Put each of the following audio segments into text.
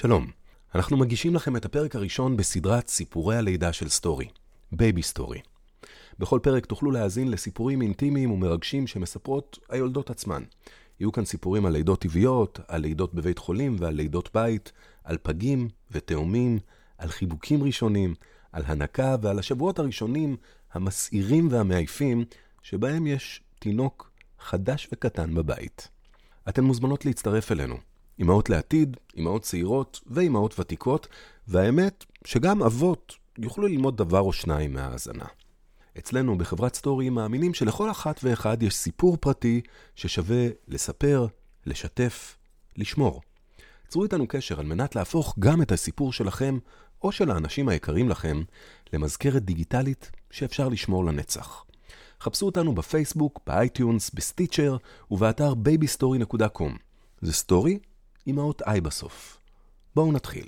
שלום, אנחנו מגישים לכם את הפרק הראשון בסדרת סיפורי הלידה של סטורי, בייבי סטורי. בכל פרק תוכלו להאזין לסיפורים אינטימיים ומרגשים שמספרות היולדות עצמן. יהיו כאן סיפורים על לידות טבעיות, על לידות בבית חולים ועל לידות בית, על פגים ותאומים, על חיבוקים ראשונים, על הנקה ועל השבועות הראשונים המסעירים והמעייפים שבהם יש תינוק חדש וקטן בבית. אתן מוזמנות להצטרף אלינו. אמהות לעתיד, אמהות צעירות ואמהות ותיקות, והאמת שגם אבות יוכלו ללמוד דבר או שניים מההאזנה. אצלנו בחברת סטורי מאמינים שלכל אחת ואחד יש סיפור פרטי ששווה לספר, לשתף, לשמור. צרו איתנו קשר על מנת להפוך גם את הסיפור שלכם או של האנשים היקרים לכם למזכרת דיגיטלית שאפשר לשמור לנצח. חפשו אותנו בפייסבוק, באייטיונס, בסטיצ'ר ובאתר babystory.com. זה סטורי עם האות I בסוף. בואו נתחיל.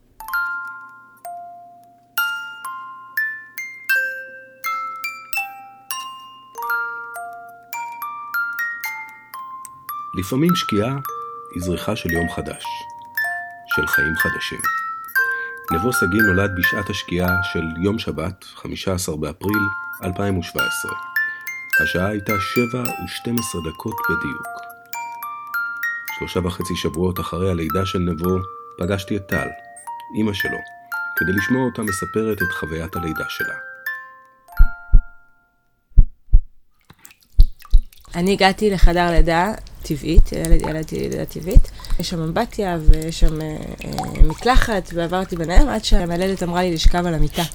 לפעמים שקיעה היא זריחה של יום חדש, של חיים חדשים. נבו סגי נולד בשעת השקיעה של יום שבת, 15 באפריל 2017. השעה הייתה 7:12 בדיוק. 3.5 שבועות אחרי הלידה של נבו, פגשתי את טל, אמא שלו, כדי לשמוע אותה מספרת את חוויית הלידה שלה. אני הגעתי לחדר לידה טבעית, ילדתי לידה טבעית. יש שם אמבטיה ויש שם מקלחת, ועברתי ביניהם עד שהמילדת אמרה לי לשכב על המיטה.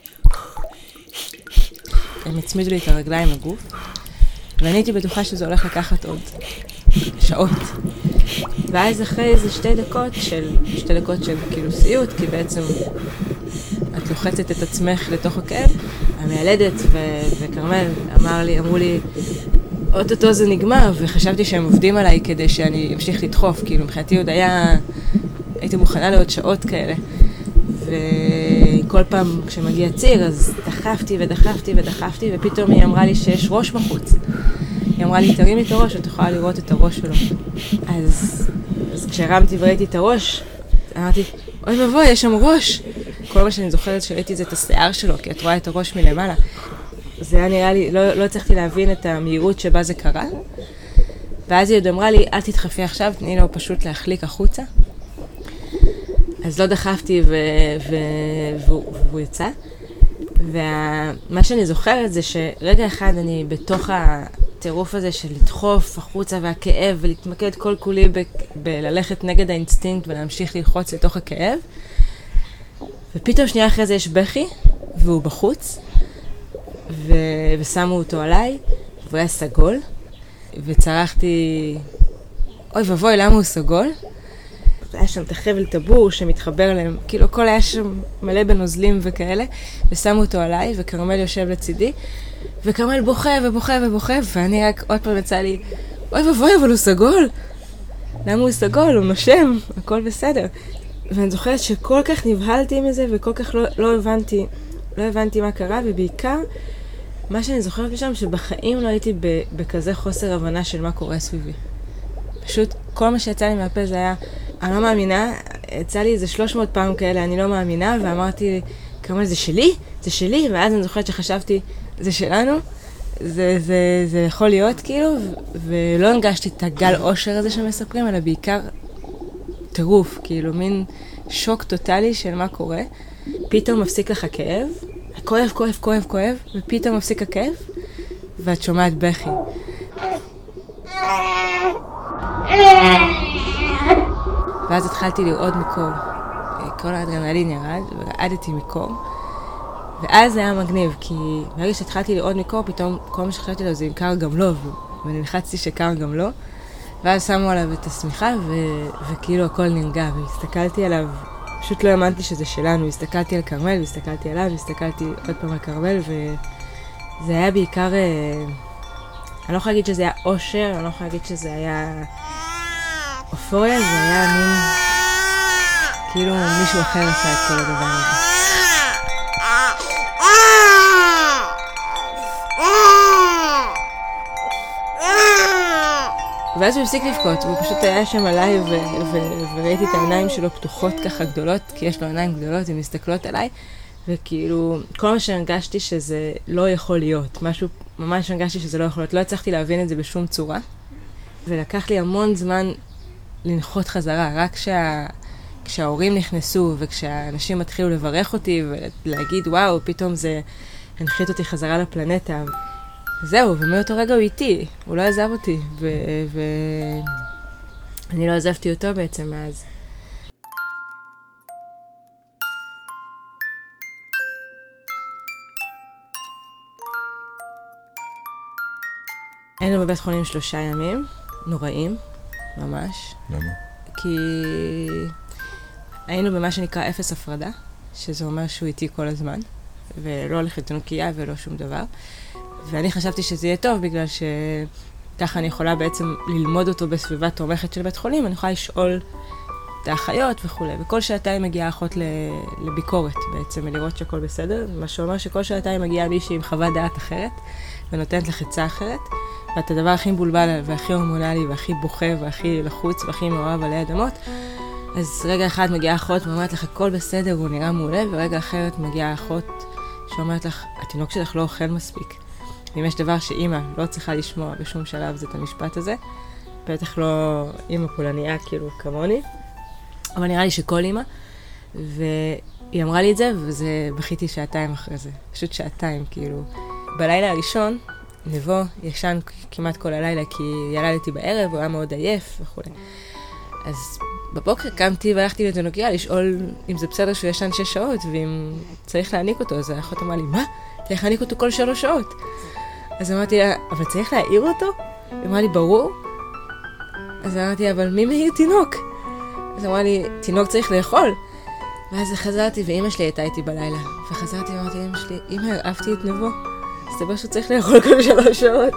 הם הצמידו לי את הרגליים לגוף, ואני הייתי בטוחה שזה הולך לקחת עוד שעות. ואז אחרי איזה 2 דקות של כאילו סיוט, כי בעצם את לוחצת את עצמך לתוך הכאב, המילדת וקרמל אמרו לי, אוטוטו זה נגמר, וחשבתי שהם עובדים עליי כדי שאני אמשיך לדחוף, כאילו מבחינתי עוד הייתי מוכנה לעוד שעות כאלה. וכל פעם כשמגיע ציר, אז דחפתי, ופתאום היא אמרה לי שיש ראש בחוץ. היא אמרה לי, תרים לי את הראש, את יכולה לראות את הראש שלו. אז כשהרמתי וראיתי את הראש, אמרתי, אוי ובוי, יש שם ראש. כל מה שאני זוכרת שראיתי זה את השיער שלו, כי את רואה את הראש מלמעלה. זה היה נראה לי, לא הצלחתי להבין את המהירות שבה זה קרה. ואז היא עוד אמרה לי, אל תדחפי עכשיו, תני לו פשוט להחליק החוצה. אז לא דחפתי והוא יצא. ומה שאני זוכרת זה שרגע אחד אני בתוך הטירוף הזה של לדחוף החוצה והכאב ולהתמקד כל כולי בללכת נגד האינסטינקט ולהמשיך ללחוץ לתוך הכאב. ופתאום שנייה אחרי זה יש בכי והוא בחוץ. ושמו אותו עליי, והוא היה סגול, וצרחתי, אוי ובוי, למה הוא סגול? היה שם את החבל טבור שמתחבר להם, כאילו הכל היה שם מלא בנוזלים וכאלה, ושמו אותו עליי, וקרמל יושב לצידי, וקרמל בוכה ובוכה, ואני רק עוד פעם יצא לי, אוי ובוי, אבל הוא סגול. למה הוא סגול? הוא נושם, הכל בסדר. ואני זוכרת שכל כך נבהלתי מזה, וכל כך לא הבנתי מה קרה, ובעיקר מה שאני זוכרת משם, שבחיים לא הייתי בכזה חוסר הבנה של מה קורה סביבי. פשוט כל מה שיצא לי מהפה זה היה, אני לא מאמינה, יצא לי איזה 300 פעם כאלה, אני לא מאמינה, ואמרתי, כמה זה שלי? זה שלי? ואז אני זוכרת שחשבתי, זה שלנו? זה יכול להיות כאילו, ולא הרגשתי את הגל אושר הזה שמספרים, אלא בעיקר טירוף, כאילו מין שוק טוטלי של מה קורה. פתאום מפסיק לך כאב, כואב, ופתאום מפסיק הכאב, ואת שומעת בכי. ואז התחלתי לרעוד מקור. כל האדרנלין ירד, ורעדתי מקור. ואז זה היה מגניב, כי ברגע שהתחלתי לרעוד מקור, פתאום כל מה שחשבתי לו זה אם קר גם לא, ונלחצתי שקר גם לא. ואז שמו עליו את השמיכה, וכאילו הכל נרגע, והסתכלתי עליו, פשוט לא האמנתי שזה שלנו, הסתכלתי על קרמל, והסתכלתי עליו, והסתכלתי עוד פעם על קרמל, וזה היה בעיקר, אני לא יכולה להגיד שזה היה אושר, אני לא יכולה להגיד שזה היה אופוריה, זה היה מין, כאילו מישהו אחר עשה את כל הדבר הזה. ואז הוא הפסיק לבכות, והוא פשוט היה שם עליי, וראיתי את העיניים שלו פתוחות ככה גדולות, כי יש לו עיניים גדולות, הן מסתכלות עליי, וכאילו, כל מה שהרגשתי שזה לא יכול להיות, משהו, ממש הרגשתי שזה לא יכול להיות, לא הצלחתי להבין את זה בשום צורה, ולקח לי המון זמן לנחות חזרה, רק כשההורים נכנסו, וכשהאנשים התחילו לברך אותי, ולהגיד, וואו, פתאום זה הנחית אותי חזרה לפלנטה, זהו, ומאותו רגע הוא איתי, הוא לא עזב אותי, ואני לא עזבתי אותו בעצם מאז. היינו בבית חולים 3 ימים, נוראים, ממש. למה? כי היינו במה שנקרא 0 הפרדה, שזה אומר שהוא איתי כל הזמן, ולא הולך לתינוקייה ולא שום דבר. ואני חשבתי שזה יהיה טוב, בגלל שככה אני יכולה בעצם ללמוד אותו בסביבה תומכת של בית חולים, אני יכולה לשאול את האחיות וכו'. וכל שעתיים מגיעה אחות לביקורת בעצם, ולראות שהכל בסדר, מה שאומר שכל שעתיים מגיעה מישהי עם חוות דעת אחרת, ונותנת לך עצה אחרת, ואת הדבר הכי מבולבל והכי הורמונלי והכי בוכה והכי לחוץ והכי מעורב עלי אדמות, אז רגע אחד מגיעה אחות ואומרת לך הכל בסדר, הוא נראה מעולה, ורגע אחרת מגיעה אחות שאומרת לך, התינוק שלך לא אוכל מספיק. ואם יש דבר שאימא לא צריכה לשמוע בשום שלב, זה את המשפט הזה. בטח לא אימא פולניה, כאילו, כמוני. אבל נראה לי שכל אימא. והיא אמרה לי את זה, וזה בכיתי 2 שעתיים אחרי זה. פשוט 2 שעתיים, כאילו. בלילה הראשון, נבו ישן כמעט כל הלילה, כי ילדתי בערב, הוא היה מאוד עייף וכו'. אז בבוקר קמתי והלכתי לתינוקיה לשאול אם זה בסדר שהוא ישן 6 שעות, ואם צריך להעניק אותו. אז האחות אמרה לי, מה? צריך להעניק אותו כל 3 שעות. אז אמרתי לה, אבל צריך להעיר אותו? היא אמרה לי, ברור. אז אמרתי, אבל מי מעיר תינוק? אז אמרה לי, תינוק צריך לאכול. ואז חזרתי, ואמא שלי הייתה איתי בלילה. וחזרתי ואמרתי לאמא שלי, אמא, הרעבתי את נבו. אז דבר שהוא צריך לאכול כל 3 שעות.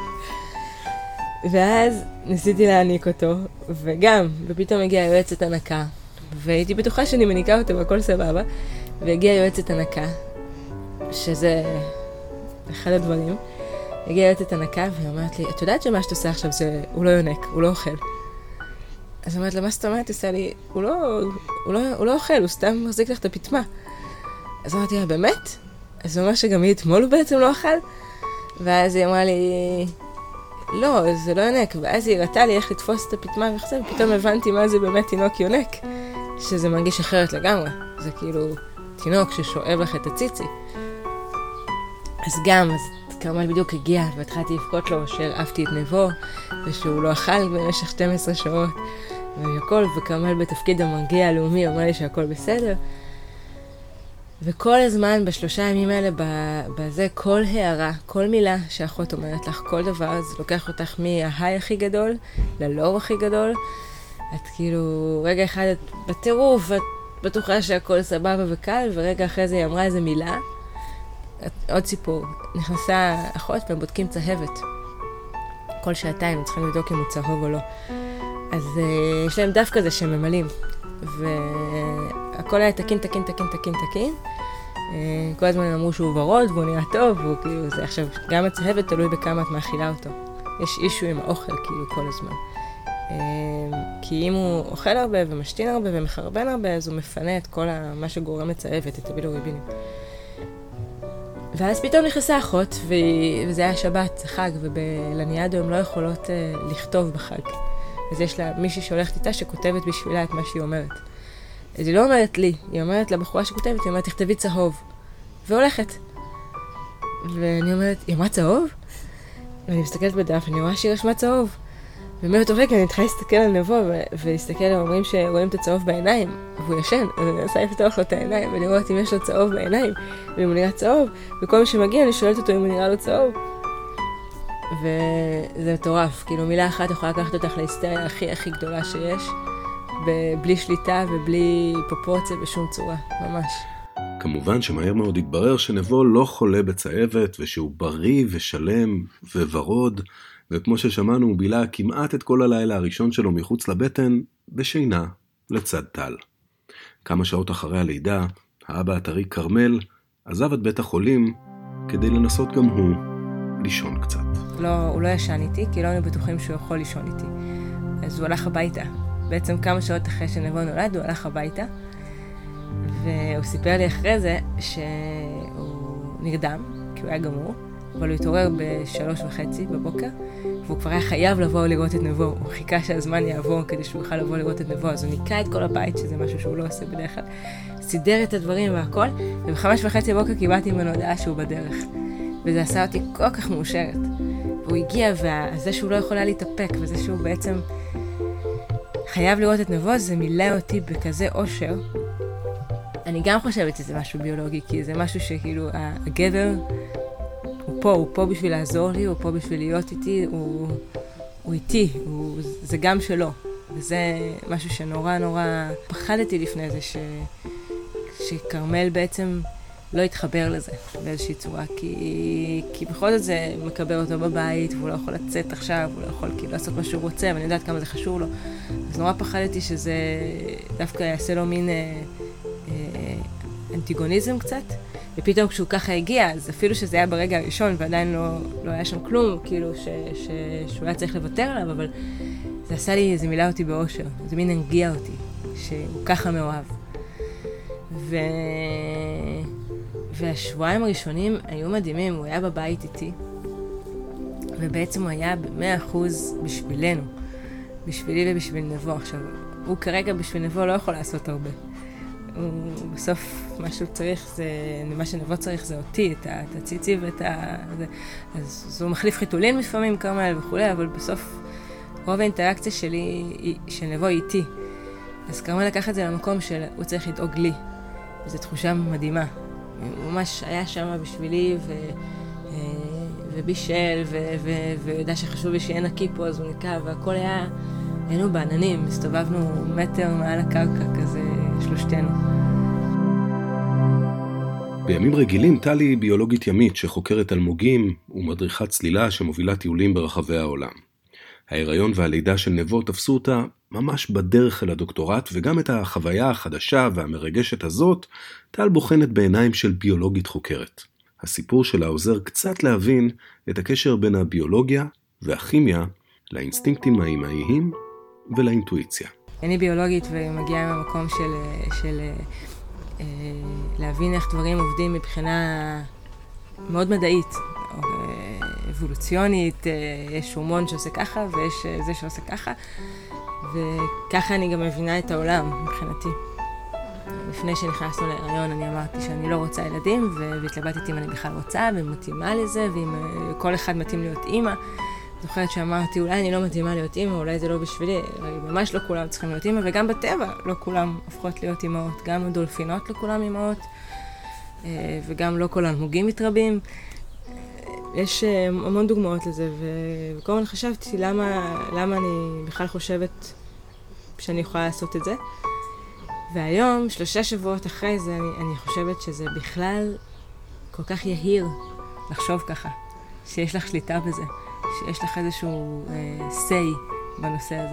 ואז ניסיתי להעניק אותו, ופתאום הגיעה יועצת הנקה. והייתי בטוחה שאני מניקה אותו והכל סבבה. והגיעה יועצת הנקה, שזה אחד הדברים. הגיעה יועצת הנקה והיא אומרת לי, את יודעת שמה שאת עושה עכשיו זה, הוא לא יונק, הוא לא אוכל. אז אמרת לה, מה זאת אומרת? עושה לי, הוא לא אוכל, הוא סתם מחזיק לך את הפתמה. אז אמרתי לה, באמת? אז הוא אומר שגם היא אתמול הוא בעצם לא אכל? ואז היא אמרה לי, לא, זה לא יונק. ואז היא הראתה לי איך לתפוס את הפתמה וכזה, ופתאום הבנתי מה זה באמת תינוק יונק. שזה מרגיש אחרת לגמרי. זה כאילו תינוק ששואב לך את הציצי. אז כרמל בדיוק הגיע, והתחלתי לבכות לו שהרעבתי את נבו, ושהוא לא אכל במשך 12 שעות, והכל, וכרמל בתפקיד המרגיע הלאומי אומר לי שהכל בסדר. וכל הזמן, ב3 ימים האלה, בזה, כל הערה, כל מילה שאחות אומרת לך, כל דבר, זה לוקח אותך מההיי הכי גדול, ללור הכי גדול. את כאילו, רגע אחד את בטירוף, את בטוחה שהכל סבבה וקל, ורגע אחרי זה היא אמרה איזה מילה. עוד סיפור, נכנסה אחות והם בודקים צהבת. כל 2 שעתיים צריכים לבדוק אם הוא צהוב או לא. אז יש להם דף כזה שהם ממלאים. והכל היה תקין. כל הזמן הם אמרו שהוא ורוד והוא נראה טוב, והוא כאילו זה. עכשיו, גם הצהבת תלוי בכמה את מאכילה אותו. יש אישו עם האוכל כאילו כל הזמן. כי אם הוא אוכל הרבה ומשתין הרבה ומחרבן הרבה, אז הוא מפנה את כל מה שגורם לצהבת, את הבילירובינים. ואז פתאום נכנסה אחות, וזה היה שבת, חג, ובלניאדו הן לא יכולות לכתוב בחג. אז יש לה מישהי שהולכת איתה שכותבת בשבילה את מה שהיא אומרת. אז היא לא אומרת לי, היא אומרת לבחורה שכותבת, היא אומרת, תכתבי צהוב. והולכת. ואני אומרת, היא אמרה צהוב? ואני מסתכלת בדף, אני רואה שהיא רשמה צהוב. ומאותו רגע אני מתחילה להסתכל על נבו, ולהסתכל על אומרים שרואים את הצהוב בעיניים, והוא ישן, אז אני מנסה לפתוח לו את העיניים, ולראות אם יש לו צהוב בעיניים, ואם הוא נראה צהוב, וכל מי שמגיע אני שואלת אותו אם הוא נראה לו צהוב. וזה מטורף, כאילו מילה אחת יכולה לקחת אותך להיסטריה הכי גדולה שיש, בלי שליטה ובלי פרופורציה בשום צורה, ממש. כמובן שמהר מאוד התברר שנבו לא חולה בצהבת, ושהוא בריא ושלם וורוד, וכמו ששמענו, הוא בילה כמעט את כל הלילה הראשון שלו מחוץ לבטן, בשינה, לצד טל. כמה שעות אחרי הלידה, האבא הטרי כרמל עזב את בית החולים, כדי לנסות גם הוא לישון קצת. לא, הוא לא ישן איתי, כי לא היינו בטוחים שהוא יכול לישון איתי. אז הוא הלך הביתה. בעצם כמה שעות אחרי שנבו נולד, הוא הלך הביתה. והוא סיפר לי אחרי זה שהוא נרדם, כי הוא היה גמור, אבל הוא התעורר ב3:30 בבוקר, והוא כבר היה חייב לבוא לראות את נבו. הוא חיכה שהזמן יעבור כדי שהוא יוכל לבוא לראות את נבו, אז הוא ניקה את כל הבית, שזה משהו שהוא לא עושה בדרך כלל, סידר את הדברים והכל, וב5:30 בבוקר קיבלתי ממנו הודעה שהוא בדרך. וזה עשה אותי כל כך מאושרת. והוא הגיע, וזה שהוא לא יכול היה להתאפק, וזה שהוא בעצם חייב לראות את נבו, זה מילא אותי בכזה אושר. אני גם חושבת שזה משהו ביולוגי, כי זה משהו שכאילו הגבר הוא פה בשביל לעזור לי, הוא פה בשביל להיות איתי, הוא איתי, זה גם שלו. וזה משהו שנורא נורא פחדתי לפני זה, שקרמל בעצם לא יתחבר לזה באיזושהי צורה, כי בכל זאת זה מקבל אותו בבית, והוא לא יכול לצאת עכשיו, הוא לא יכול כאילו לעשות מה שהוא רוצה, ואני יודעת כמה זה חשוב לו. אז נורא פחדתי שזה דווקא יעשה לו מין אנטיגוניזם קצת, ופתאום כשהוא ככה הגיע, אז אפילו שזה היה ברגע הראשון, ועדיין לא היה שם כלום, כאילו שהוא היה צריך לוותר עליו, אבל זה עשה לי, זה מילא אותי באושר, זה מין הנגיע אותי, שהוא ככה מאוהב. והשבועיים הראשונים היו מדהימים, הוא היה בבית איתי, ובעצם הוא היה ב100% בשבילנו, בשבילי ובשביל נבו. עכשיו, הוא כרגע בשביל נבו לא יכול לעשות הרבה. בסוף מה שהוא צריך זה, מה שנבו צריך זה אותי, את הציצי ואת אז הוא מחליף חיתולין לפעמים כרמל וכולי, אבל בסוף רוב האינטראקציה שלי, של נבו היא איתי. אז כרמל לקח את זה למקום שהוא צריך לדאוג לי. וזו תחושה מדהימה. הוא ממש היה שם בשבילי ובישל ויודע שחשוב לי שיהיה נקי פה, אז הוא נקע, והכל היינו בעננים, הסתובבנו מטר מעל הקרקע כזה שלושתנו. בימים רגילים טלי היא ביולוגית ימית שחוקרת אלמוגים ומדריכת צלילה שמובילה טיולים ברחבי העולם. ההיריון והלידה של נבו תפסו אותה ממש בדרך אל הדוקטורט, וגם את החוויה החדשה והמרגשת הזאת טל בוחנת בעיניים של ביולוגית חוקרת. הסיפור שלה עוזר קצת להבין את הקשר בין הביולוגיה והכימיה לאינסטינקטים האימהיים ולאינטואיציה. אני ביולוגית ומגיעה מהמקום של להבין איך דברים עובדים מבחינה מאוד מדעית, או אבולוציונית, יש הורמון שעושה ככה ויש זה שעושה ככה, וככה אני גם מבינה את העולם מבחינתי. לפני שנכנסנו להיריון אני אמרתי שאני לא רוצה ילדים, והתלבטתי אם אני בכלל רוצה ומתאימה לזה, ואם כל אחד מתאים להיות אימא. זוכרת שאמרתי, אולי אני לא מתאימה להיות אימא, אולי זה לא בשבילי, ממש לא כולם צריכים להיות אימא, וגם בטבע לא כולם הופכות להיות אימהות, גם הדולפינות לא כולם אימהות, וגם לא כל האלמוגים מתרבים. יש המון דוגמאות לזה, וכל הזמן חשבתי למה אני בכלל חושבת שאני יכולה לעשות את זה. והיום, 3 שבועות אחרי זה, אני חושבת שזה בכלל כל כך יהיר לחשוב ככה, שיש לך שליטה בזה, שיש לך איזשהו say בנושא הזה.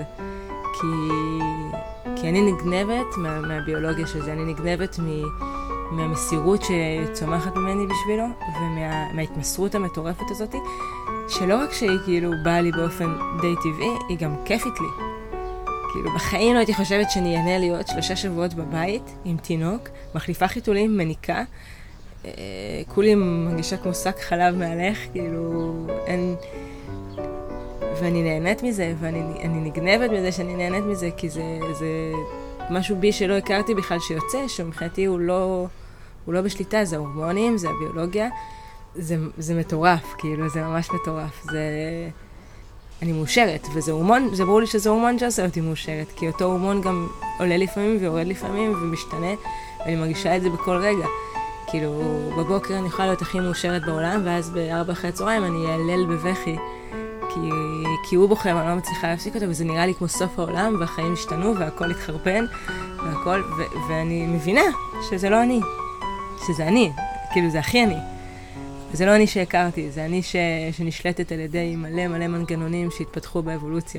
כי אני נגנבת מהביולוגיה של זה, אני נגנבת מהמסירות שצומחת ממני בשבילו, ומההתמסרות המטורפת הזאת, שלא רק שהיא כאילו באה לי באופן די טבעי, היא גם כיפית לי. כאילו בחיים לא הייתי חושבת שאני אענה להיות 3 שבועות בבית עם תינוק, מחליפה חיתולים, מניקה, כולי מרגישה כמו שק חלב מעלך, כאילו אין... ואני נהנית מזה, ואני נגנבת בזה שאני נהנית מזה, כי זה משהו בי שלא הכרתי בכלל שיוצא, שמבחינתי הוא לא בשליטה, זה ההורמונים, זה הביולוגיה, זה מטורף, כאילו זה ממש מטורף, אני מאושרת, וזה הורמון, זה ברור לי שזה הורמון שעושה אותי מאושרת, כי אותו הורמון גם עולה לפעמים ויורד לפעמים ומשתנה, ואני מרגישה את זה בכל רגע. כאילו, בבוקר אני יכולה להיות הכי מאושרת בעולם, ואז ב4:00 אני אעלל בבכי, כי הוא בוחר, אני לא מצליחה להפסיק אותו, וזה נראה לי כמו סוף העולם, והחיים השתנו, והכל התחרפן, והכל, ואני מבינה שזה לא אני, שזה אני, כאילו זה הכי אני. וזה לא אני שהכרתי, זה אני שנשלטת על ידי מלא מלא מנגנונים שהתפתחו באבולוציה.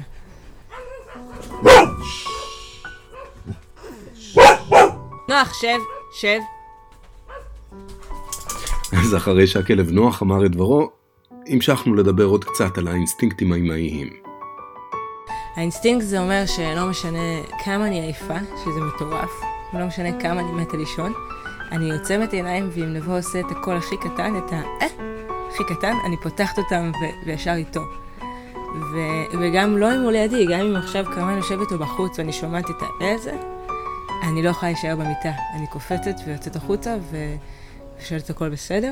נוח, שב. אז אחרי שהכלב נוח אמר את דברו, המשכנו לדבר עוד קצת על האינסטינקטים האימהיים. האינסטינקט זה אומר שלא משנה כמה אני עייפה, שזה מטורף, ולא משנה כמה אני מתה לישון, אני עוצמת עיניים, ואם נבוא עושה את הכל הכי קטן, הכי קטן, אני פותחת אותם וישר איתו. וגם לא אם הוא לידי, גם אם עכשיו כרמל יושבת או בחוץ ואני שומעת את הזה, אני לא יכולה להישאר במיטה. אני קופצת ויוצאת החוצה ושואלת הכל בסדר.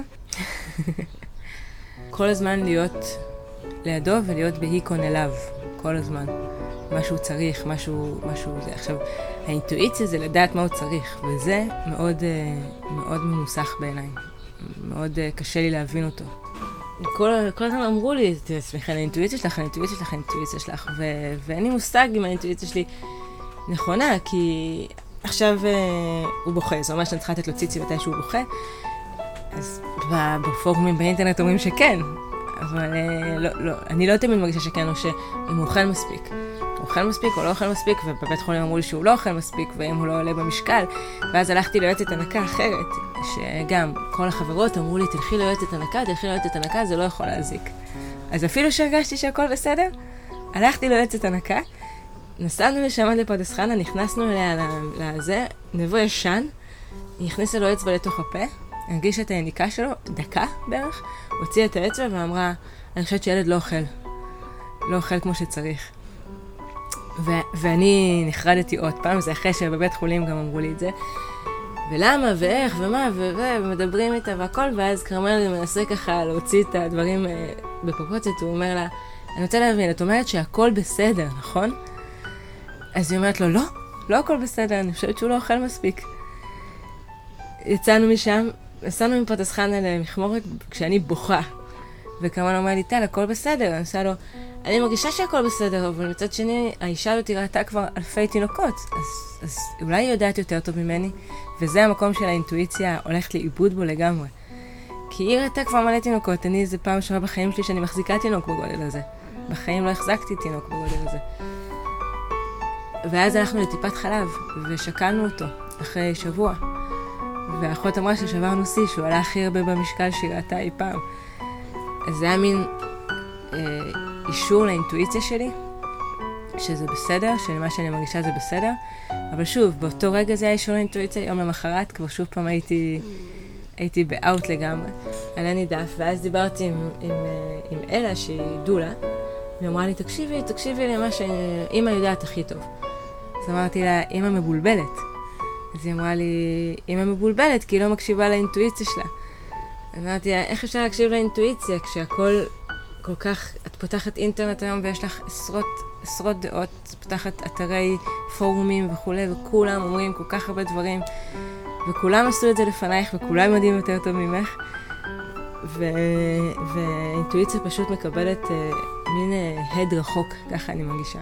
כל הזמן להיות לידו ולהיות בהיקון אליו. כל הזמן. משהו צריך, משהו זה. עכשיו, האינטואיציה זה לדעת מה הוא צריך, וזה מאוד, מאוד ממוסך בעיניי. מאוד קשה לי להבין אותו. כל הזמן אמרו לי, תסמכי על האינטואיציה שלך, האינטואיציה שלך, ואין לי מושג אם האינטואיציה שלי נכונה, כי עכשיו הוא בוכה, זה אומר שאני צריכה לתת לו ציצי מתי שהוא בוכה, אז בפורומים באינטרנט אומרים שכן, אבל לא, אני לא תמיד מרגישה שכן, או שאם הוא אוכל מספיק. הוא אוכל מספיק או לא אוכל מספיק, ובבית חולים אמרו לי שהוא לא אוכל מספיק, ואם הוא לא עולה במשקל, ואז הלכתי ליועצת הנקה אחרת, שגם כל החברות אמרו לי, תלכי ליועצת הנקה, זה לא יכול להזיק. אז אפילו שהרגשתי שהכל בסדר, הלכתי ליועצת הנקה, נסענו לשם עד לפרדס חנה, נכנסנו אליה לזה, נבוא ישן, היא הכניסה לו אצבע לתוך הפה, הרגישה את היניקה שלו, דקה בערך, הוציאה את האצבע ואמרה, אני חושבת שילד לא אוכל כמו שצריך. ואני נחרדתי עוד פעם, זה אחרי שבבית חולים גם אמרו לי את זה, ולמה ואיך ומה ומדברים איתה והכל, ואז כרמל מנסה ככה להוציא את הדברים בפרופורציות, הוא אומר לה, אני רוצה להבין, את אומרת שהכל בסדר, נכון? אז היא אומרת לו, לא הכל בסדר, אני חושבת שהוא לא אוכל מספיק. יצאנו משם, נסענו מפרדס חנה למכמורת כשאני בוכה, וכרמל אומר לי, טל, הכל בסדר, אני עושה לו, אני מרגישה שהכל בסדר, אבל מצד שני, האישה הזאת ראתה כבר אלפי תינוקות, אז אולי היא יודעת יותר טוב ממני, וזה המקום של האינטואיציה הולכת לאיבוד בו לגמרי. כי היא ראתה כבר מלא תינוקות, זה פעם שמה בחיים שלי שאני מחזיקה תינוק בגודל הזה. בחיים לא החזקתי תינוק בגודל הזה. ואז הלכנו לטיפת חלב, ושקלנו אותו אחרי שבוע. והאחות אמרה ששברנו שיא, שהוא עלה הכי הרבה במשקל שהיא ראתה אי פעם. אז זה היה מין אישור לאינטואיציה שלי, שזה בסדר, שמה שאני מרגישה זה בסדר. אבל שוב, באותו רגע זה היה אישור לאינטואיציה, יום למחרת, כבר שוב פעם הייתי באוט לגמרי. עלה נידף, ואז דיברתי עם אלה שהיא דולה, והיא אמרה לי, תקשיבי למה שאמא יודעת הכי טוב. אז אמרתי לה, אמא מבולבלת. אז היא אמרה לי, אמא מבולבלת, כי היא לא מקשיבה לאינטואיציה שלה. אמרתי לה, איך אפשר להקשיב לאינטואיציה, כשהכל כל כך, את פותחת אינטרנט היום ויש לך עשרות דעות, פותחת אתרי פורומים וכו', וכולם אומרים כל כך הרבה דברים, וכולם עשו את זה לפנייך, וכולם יודעים יותר טוב ממך, והאינטואיציה פשוט מקבלת מין הד רחוק, ככה אני מרגישה.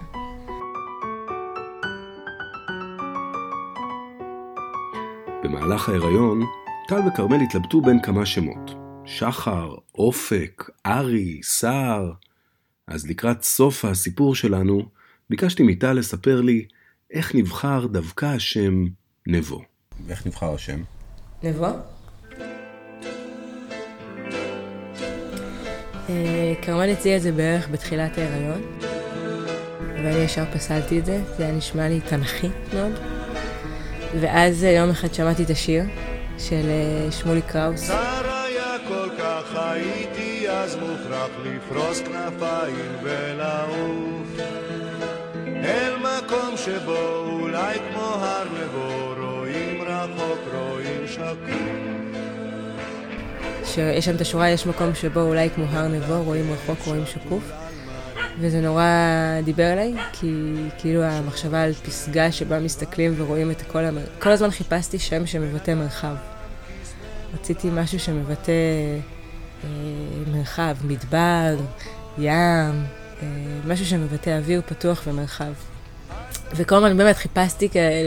במהלך ההיריון, טל וכרמל התלבטו בין כמה שמות. שחר, אופק, ארי, סער. אז לקראת סוף הסיפור שלנו, ביקשתי מטל לספר לי איך נבחר דווקא השם נבו. ואיך נבחר השם? נבו? כרמל הציע את זה בערך בתחילת ההיריון, ואני ישר פסלתי את זה, זה היה נשמע לי תנכי מאוד. ואז יום אחד שמעתי את השיר של שמולי קראוס. כל כך הייתי אז מוכרח לפרוס כנפיים ולעוף אל מקום שבו אולי כמו הר נבו רואים רחוק רואים שקוף. שיש שם את השורה, יש מקום שבו אולי כמו הר נבו רואים רחוק רואים שקוף, וזה נורא דיבר אליי, כי כאילו המחשבה על פסגה שבה מסתכלים ורואים את כל הזמן חיפשתי שם שמבטא מרחב. רציתי משהו שמבטא מרחב, מדבר, ים, משהו שמבטא אוויר פתוח ומרחב. וכל הזמן באמת חיפשתי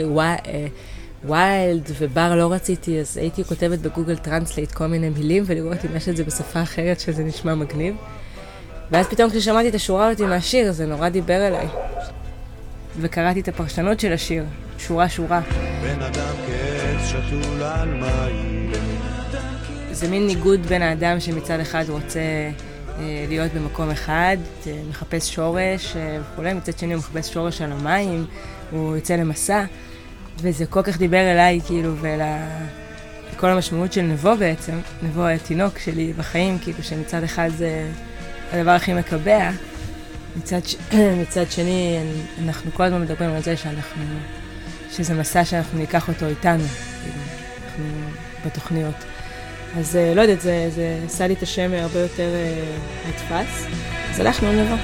ווילד ובר לא רציתי, אז הייתי כותבת בגוגל טרנסלייט כל מיני מילים ולראות אם יש את זה בשפה אחרת שזה נשמע מגניב. ואז פתאום כששמעתי את השורה אותי מהשיר, זה נורא דיבר אליי. וקראתי את הפרשנות של השיר, שורה. בן אדם כעץ שתול על מים. זה מין ניגוד בין האדם שמצד אחד רוצה להיות במקום אחד, מחפש שורש וכולי, מצד שני הוא מחפש שורש על המים, הוא יוצא למסע, וזה כל כך דיבר אליי, כאילו, כל המשמעות של נבו בעצם, נבו התינוק שלי בחיים, כאילו שמצד אחד זה הדבר הכי מקבע, מצד שני אנחנו כל הזמן מדברים על זה שזה מסע שאנחנו ניקח אותו איתנו, כאילו, אנחנו בתוכניות. אז לא יודעת, זה עשה לי את השם הרבה יותר נתפס, אז הלכנו לנבו.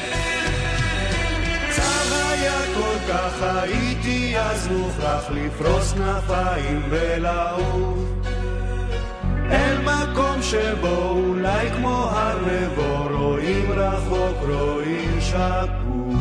צב היה כל כך הייתי, אז מוכרח לפרוס כנפיים ולעוף אל מקום שבו אולי כמו הר נבו, רואים רחוק, רואים שקוף.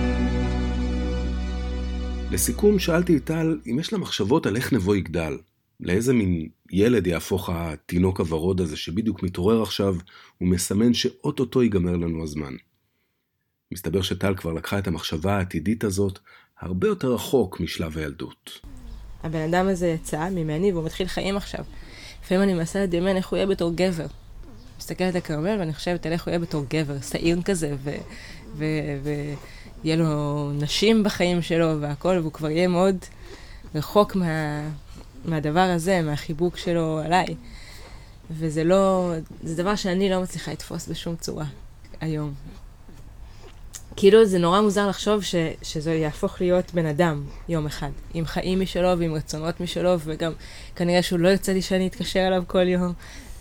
לסיכום שאלתי את טל אם יש לה מחשבות על איך נבו יגדל. לאיזה מין ילד יהפוך התינוק הוורוד הזה שבדיוק מתעורר עכשיו ומסמן שאוטוטו ייגמר לנו הזמן. מסתבר שטל כבר לקחה את המחשבה העתידית הזאת הרבה יותר רחוק משלב הילדות. הבן אדם הזה יצא ממני והוא מתחיל חיים עכשיו. לפעמים אני מנסה לדמיין איך הוא יהיה בתור גבר. מסתכלת על כרמל ואני חושבת על איך הוא יהיה בתור גבר, סעיר כזה, ויהיה לו נשים בחיים שלו והכל, והוא כבר יהיה מאוד רחוק מהדבר הזה, מהחיבוק שלו עליי. וזה לא, זה דבר שאני לא מצליחה לתפוס בשום צורה היום. כאילו זה נורא מוזר לחשוב שזה יהפוך להיות בן אדם יום אחד, עם חיים משלו ועם רצונות משלו, וגם כנראה שהוא לא יוצא לי שאני אתקשר אליו כל יום,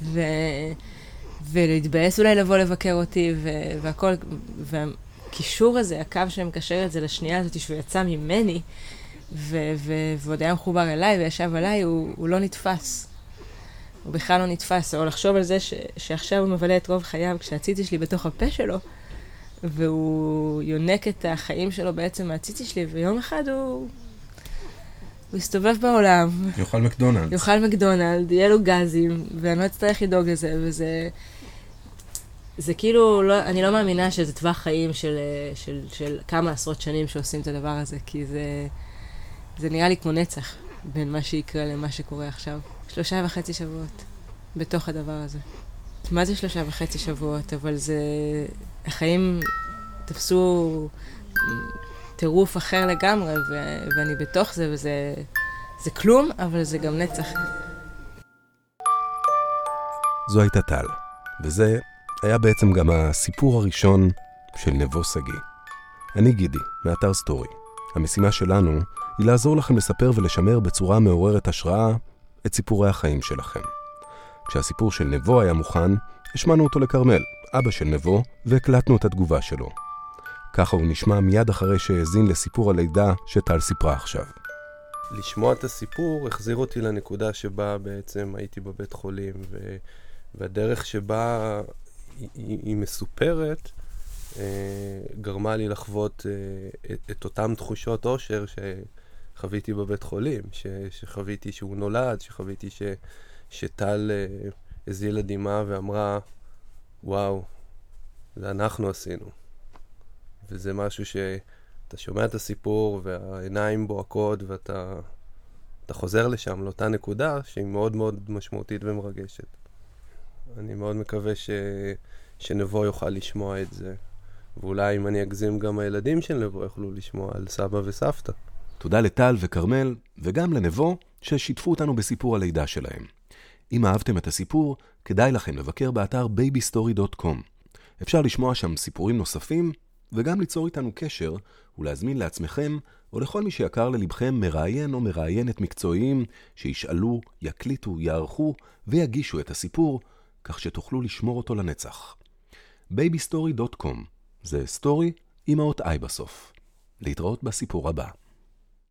ולהתבאס אולי לבוא לבקר אותי, והכל, והקישור הזה, הקו שמקשר את זה לשנייה הזאת, שהוא יצא ממני, ועוד היה מחובר אליי וישב עליי, הוא לא נתפס. הוא בכלל לא נתפס. או לחשוב על זה שעכשיו הוא מבלה את רוב חייו, כשהציצי שלי בתוך הפה שלו, והוא יונק את החיים שלו בעצם מהציצי שלי, ויום אחד הוא יסתובב בעולם. יאכל מקדונלד. יאכל מקדונלד, יהיה לו גזים, ואני לא אצטרך לדאוג לזה, וזה... זה כאילו, לא, אני לא מאמינה שזה טווח חיים של כמה עשרות שנים שעושים את הדבר הזה, כי זה נראה לי כמו נצח בין מה שיקרה למה שקורה עכשיו. 3.5 שבועות בתוך הדבר הזה. מה זה 3.5 שבועות? אבל זה... החיים תפסו טירוף אחר לגמרי, ואני בתוך זה, זה כלום, אבל זה גם נצח. זו הייתה טל, וזה היה בעצם גם הסיפור הראשון של נבו שגיא. אני גידי, מאתר סטורי. המשימה שלנו היא לעזור לכם לספר ולשמר בצורה מעוררת השראה את סיפורי החיים שלכם. כשהסיפור של נבו היה מוכן, השמענו אותו לקרמל, אבא של נבו, והקלטנו את התגובה שלו. ככה הוא נשמע מיד אחרי שהאזין לסיפור הלידה שטל סיפרה עכשיו. לשמוע את הסיפור החזיר אותי לנקודה שבה בעצם הייתי בבית חולים, והדרך שבה היא מסופרת גרמה לי לחוות את אותם תחושות אושר שחוויתי בבית חולים, שחוויתי שהוא נולד, שחוויתי שטל הזילה דמעה ואמרה, וואו, זה אנחנו עשינו. וזה משהו שאתה שומע את הסיפור והעיניים בוהקות ואתה חוזר לשם, לאותה נקודה שהיא מאוד מאוד משמעותית ומרגשת. אני מאוד מקווה שנבו יוכל לשמוע את זה. ואולי אם אני אגזים גם הילדים של נבו יוכלו לשמוע על סבא וסבתא. תודה לטל וקרמל וגם לנבו ששיתפו אותנו בסיפור הלידה שלהם. אם אהבתם את הסיפור, כדאי לכם לבקר באתר babystory.com. אפשר לשמוע שם סיפורים נוספים וגם ליצור איתנו קשר ולהזמין לעצמכם או לכל מי שיקר ללבכם מראיין או מראיינת מקצועיים שישאלו, יקליטו, יערכו ויגישו את הסיפור כך שתוכלו לשמור אותו לנצח. babystory.com זה סטורי עם האות I בסוף. להתראות בסיפור הבא.